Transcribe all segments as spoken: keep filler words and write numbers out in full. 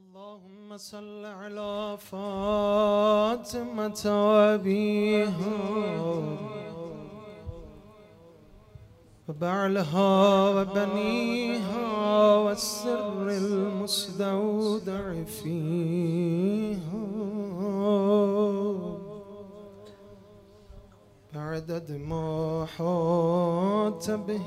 اللهم صل على فاطمة وأبيها وبعلها وبنيها والسر المستودع فيها بعدد ما حاط به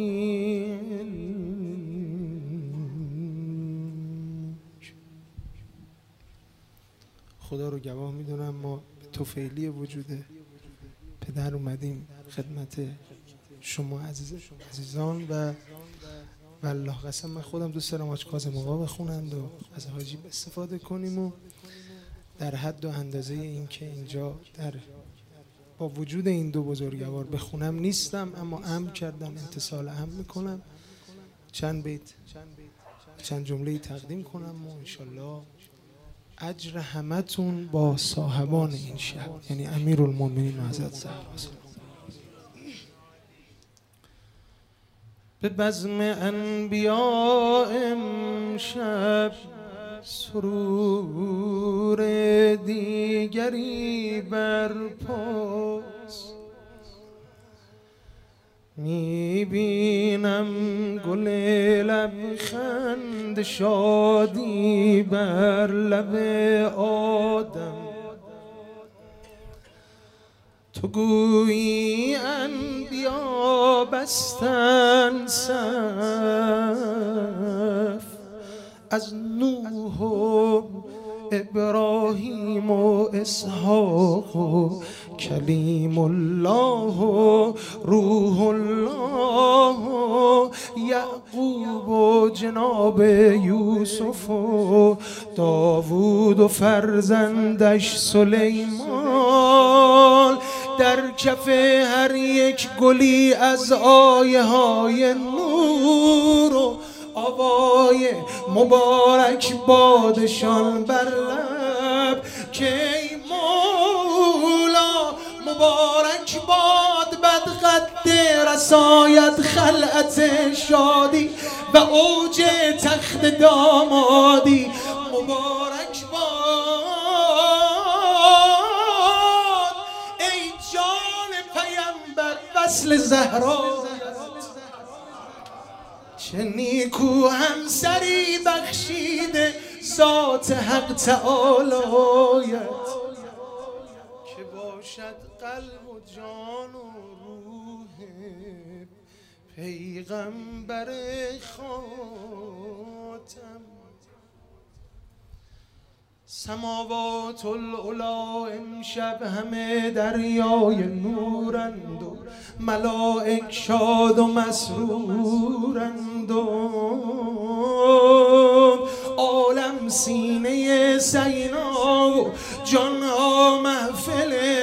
خدا رو گواه میدونم ما به توفیلی وجود پدر اومدیم خدمت شما عزیز عزیزان و والله قسم من خودم دوست دارم حاج کاظم آقا بخونند و از حاجی استفاده کنیم و در حد و اندازه این که اینجا در با وجود این دو بزرگوار بخونم نیستم، اما امر کردم امتصال امر میکنم، چند بیت چند جمله تقدیم کنم و انشالله اجر همتون با صاحبان این شهر یعنی امیرالمومنین و حضرت زهرا به بزم انبیا امشب سرور دیگری برپاست، میبینم گل لبخند شادی بر لب آدم، تو گویی انبیا بستن صف از نوح و ابراهیم و اسحاق و کلیم الله و روح الله و یعقوب و جناب یوسف و داوود و فرزندش سلیمان، در کف هر یک گلی از آیه های نور و آوای مبارک بادشان بر لب که ای مولا مبارک باد بدقد رسایت خلعت شادی و اوج تخت دامادی، مبارک باد ای جان پیامبر وصل زهرا، چه نیکو همسری بخشیده ذات حق تعالیت که باشد قلب و جان و روح پیغمبر خاتم. سماوات العلا امشب همه دریای نورند و ملائک شاد و مسرورند و عالم سینه سینا و جانها محفل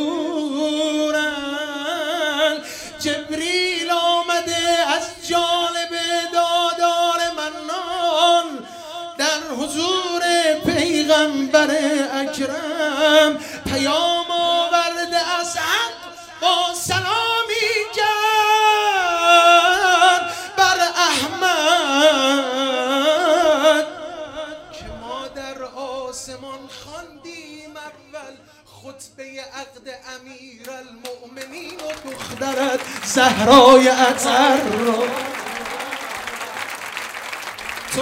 تورند. جبریل آمده از جانب دادار منان در حضور پیغمبر اکرم پیام آورده از حق با سلامی کرد بر احمد که ما در آسمان خواندیم اول خطبه عقد امیرالمؤمنین و دخترت زهرای اطهر را. تو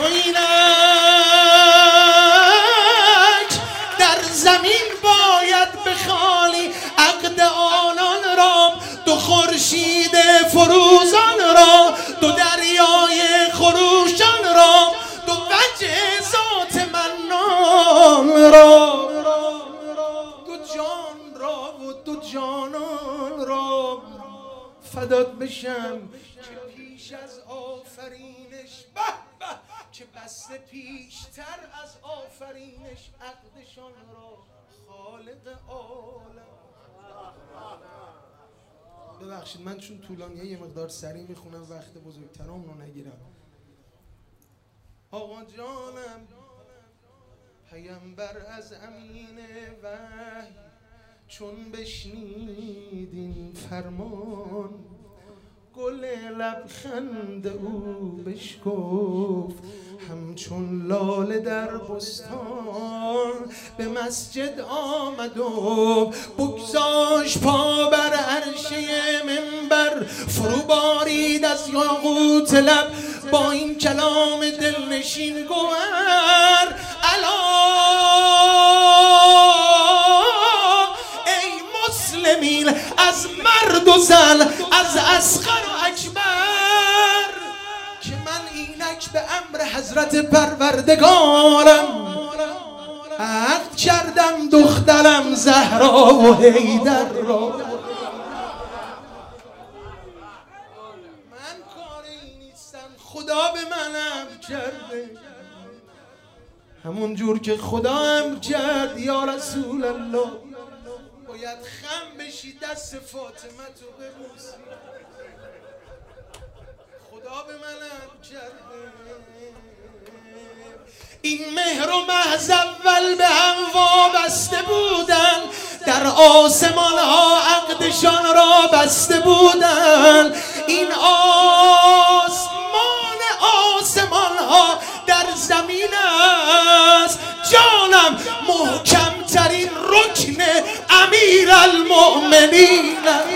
اینک در زمین باید بخوالی عقد آنان را، دو خورشید فروزان را، دو دریای خروشان را، دو وجه ذات منان را، دو جان را و دو جانان را فدات بشم که پیش از آفرینش به به که بسته پیشتر از آفرینش عقدشان را خالق عالم. ببخشید من چون طولانیه یه مقدار سریع میخونم وقت بزرگترام رو نگیرم. آقا جانم پیامبر از امین وحی چون بشنید این فرمان گل لبخند او بشکفت همچون لاله در بستان به مسجد آمد و بگذاشت پا بر عرشه منبر، فرو بارید از یاقوت لب با این کلام دلنشین گوهر: الا ای مسلمین، از مرد و زن، از اصغر و اکبر، که من اینک به امر حضرت پروردگارم عهد کردم دخترم زهرا و حیدر را. من کاری نیستم، خدا به من امر کرده، همون جور که خدا امر کرد. یا رسول الله، باید خم بشی دست فاطمه تو ببوسی، خدا به من امر کرده. این مهر و محض اول به هم وابسته بودن، در آسمان ها عقدشان را بسته بودن. این آسمان آسمان ها در زمین است، جانم محکم ترین رکن امیر المؤمنین.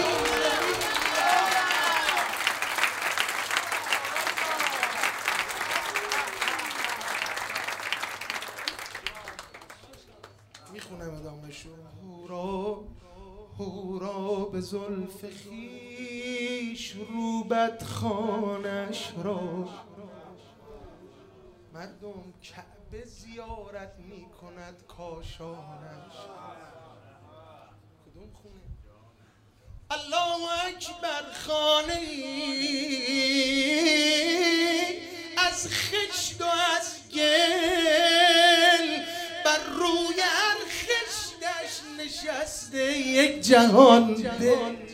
میخونم ادامهشو: هورا هورا به زلف خویش روبد خانش را، مردم کعبه زیارت میکند کاشانش. کدوم خونه؟ الله اکبر. خانه از خشت و از گل، بر روی هر خشتش نشسته یک جهان دل.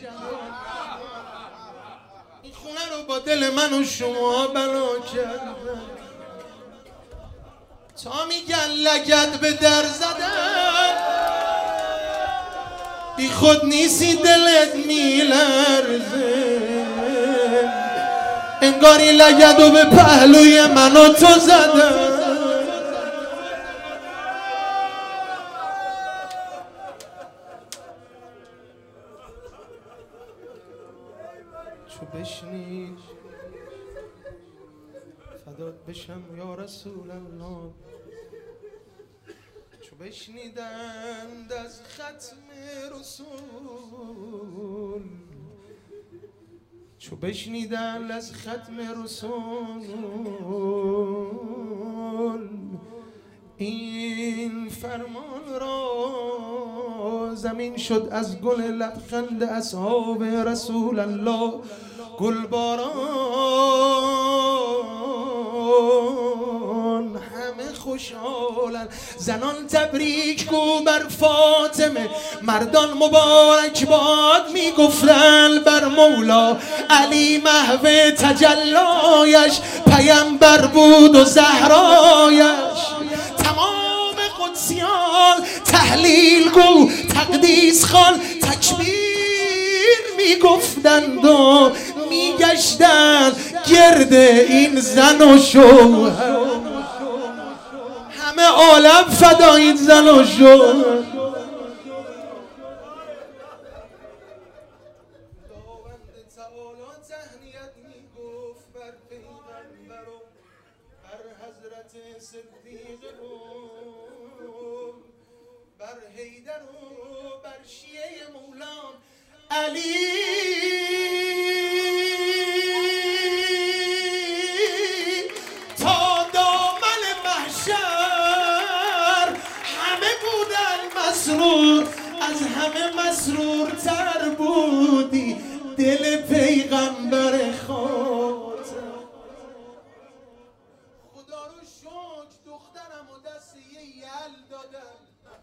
این خونه رو با دل من و شما بنا کردن، تا میگن لگد به در زدن، بی خود نیستی دلت میلرزه، انگاری لگد و به پهلوی من و تو زدن. چو بشنید فدات بشم یا رسول الله، چو بشنیدند از ختم رسول، چو بشنیدند از ختم رسول این فرمان را، زمین شد از گل لبخند اصحاب رسول الله گلباران. همه خوشحالن، زنان تبریک گو بر فاطمه، مردان مبارک باد میگفتن بر مولا. علی محو تجلایش پیمبر بود و زهرایش، تمام قدسیان تحلیل گو تقدیس خوان تکبیر میگفتند و میگشتند گرد این زن و شوهر. همه عالم فدا این زن و شوهر. بر حیدر و بر شیعه مولان علی. تا دامن محشر همه بودن مسرور، از همه مسرورتر بودی دل پیغمبر خاتم. خدا رو شکر دخترم و دست یه یل دادم.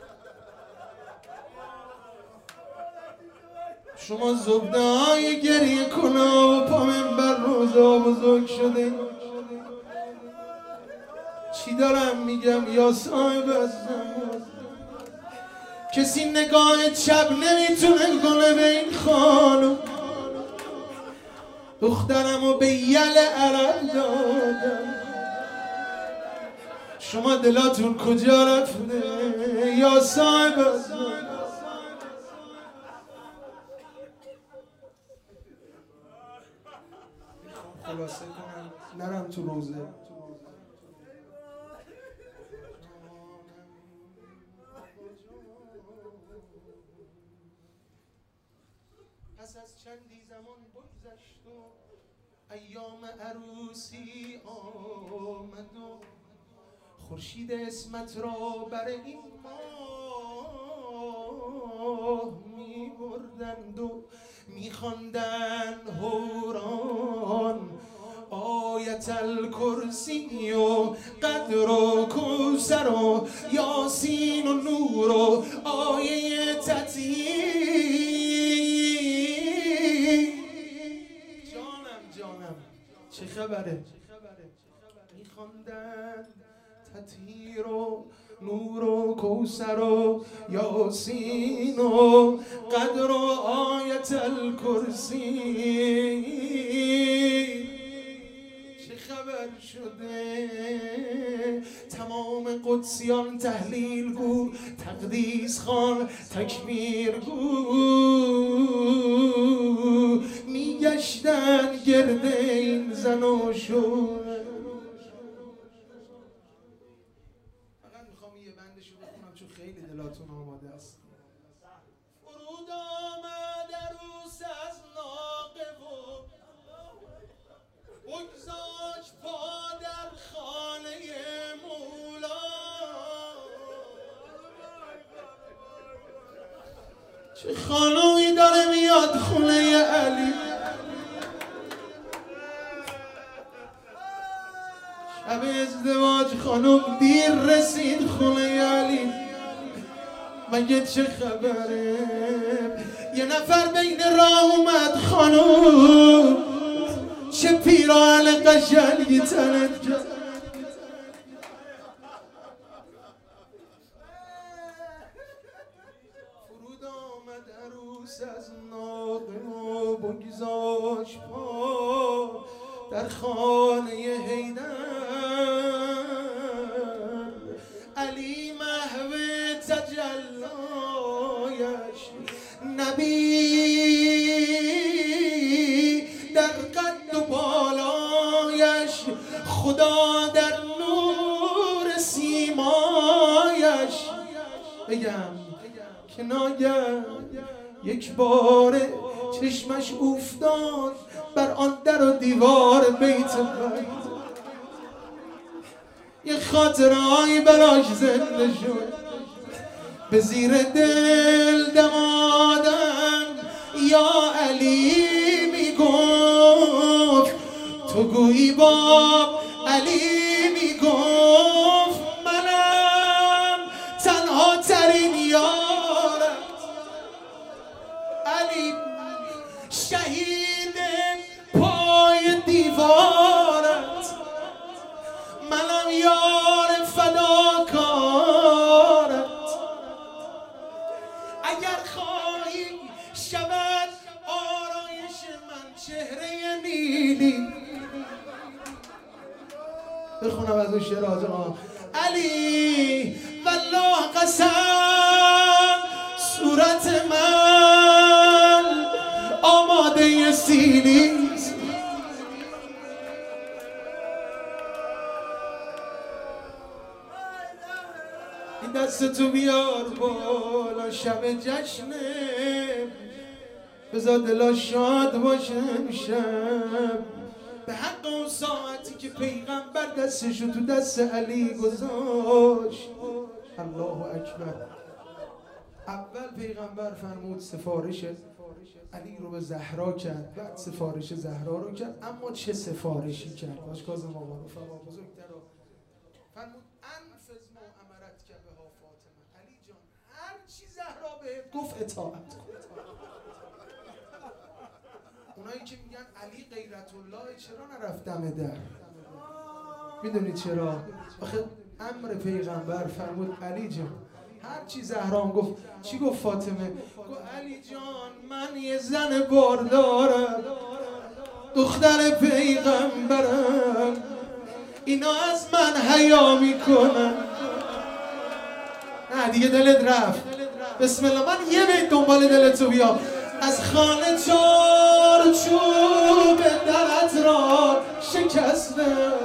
شما زبده های گریه کنه و پا منبر روزا بزرگ شده. چی دارم میگم یا صاحب عزیزم؟ کسی نگاه چپ نمیتونه کنه به این خانم. دخترمو به یل عرب دادم، شما دلاتون کجا رفته یا صاحب خلاصه کنم نرم تو روزه. پس از چندی زمان بگذشت و ایام عروسی آمد و خورشید اسمت را بر این ماه می بردند و می خواندند هوران آیت الکرسی و قدر و کوثر و یاسین و نور و آیه تطهیر. جانم جانم چه خبره؟ می خواندند تطهیر و نور و کوثر و یاسین و قدر و آیت الکرسی. چه خبر شده؟ تمام قدسیان تحلیل گو، تقدیس خوان، تکبیر گو میگشتن گرد این زن و شور. خیلی دلاتون آماده است. فرود آمد عروس از ناقه و بگذاشت پا در خانه مولا. چه خانومی داره میاد خونه علی. شب ازدواج خانم دیر رسید خونه علی. مگه چه خبره؟ یه نفر بین راه اومد خانم چه پیراهن قشنگی تنت کرد. فرود آمد عروس از ناقه و بگذاشت پا در خانه حیدر. علی محو تجلایش نبی در قد و بالایش، خدا در نور سیمایش. بگم که ناگه یک بار چشمش افتاد بر آن در و دیوار بیت بیت. یه خاطرهایی براش زنده شد. به زیر دل دمادم یا علی میگفت، تو گویی با علی میگفت منم تنها ترین یارت. علی شهید پای دیوارت، منم یار فداکارت. اگر خواهی شود آرایش من چهره نیلی. بخونم از اون شعر آقا. علی والله قسم صورت من آماده سیلی. دستتو بیار بالا شب جشنه، بذار دلا شاد باشه امشب. به حق اون ساعتی که پیغمبر دستشو تو دست علی گذاشت. الله اکبر. اول پیغمبر فرمود سفارش علی رو به زهرا کرد، بعد سفارش زهرا رو کرد. اما چه سفارشی کرد؟ باش کازم آقا رو فرما بزرگتر فرمود انفذ ما امرت که به ها فاطمه. علی جان هر چی زهرا بهت گفت اطاعت کن. اونایی که میگن علی غیرت الله چرا نرفت دم در؟ میدونید چرا؟ آخه امر پیغمبر فرمود علی جان هر چی زهرام گفت. چی گفت فاطمه؟ گفت علی جان من یه زن باردارم، دختر پیغمبرم، اینا از من حیا میکنن. نه دیگه دلت رفت. بسم الله. من یه بیت دنبال دلتو بیام. از خانه چارچوب درت را شکسته،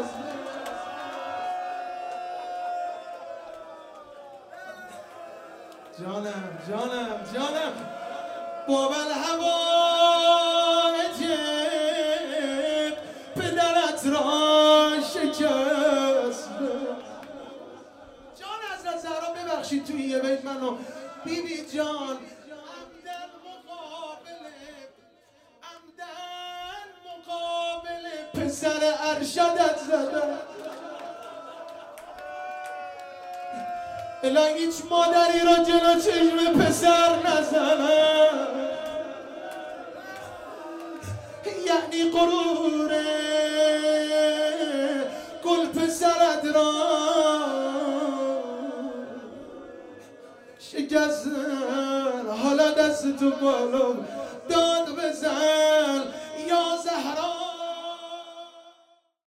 جانم جانم جانم باب الهوایج پدرت را شکسته. جان حضرت زهرا ببخشید توی یه بیت منو بی بی جان عمدن مقابله عمدن مقابله پسر ارشدت زدن. الهی هیچ مادری را جلو چشم پسر نزنم، یعنی غروره گل پسرت را شکستن. حالا دست تو بالا داد بزن